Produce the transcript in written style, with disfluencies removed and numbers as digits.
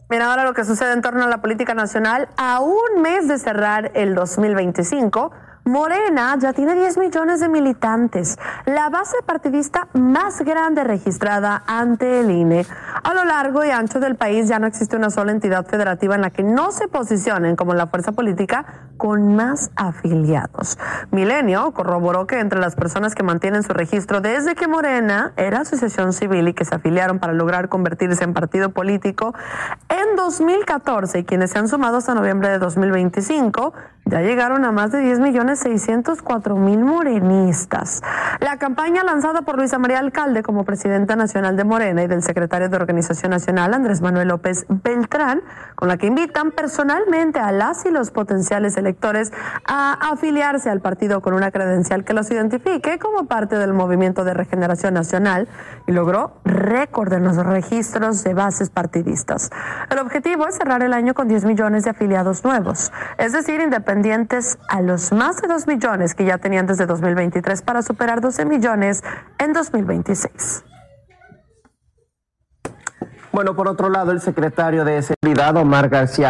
Mira ahora lo que sucede en torno a la política nacional. A un mes de cerrar el 2025, Morena ya tiene 10 millones de militantes, la base partidista más grande registrada ante el INE. A lo largo y ancho del país ya no existe una sola entidad federativa en la que no se posicionen como la fuerza política con más afiliados. Milenio corroboró que entre las personas que mantienen su registro desde que Morena era asociación civil y que se afiliaron para lograr convertirse en partido político en 2014 y quienes se han sumado hasta noviembre de 2025, ya llegaron a más de 10.604.000 morenistas. La campaña lanzada por Luisa María Alcalde como presidenta nacional de Morena y del secretario de Organización Nacional, Andrés Manuel López Beltrán, con la que invitan personalmente a las y los potenciales electores a afiliarse al partido con una credencial que los identifique como parte del Movimiento de Regeneración Nacional, y logró récord en los registros de bases partidistas. El objetivo es cerrar el año con 10 millones de afiliados nuevos, es decir, independientes a los más de 2 millones que ya tenían desde 2023 para superar 12 millones en 2026. Bueno, por otro lado, el secretario de Seguridad, Omar García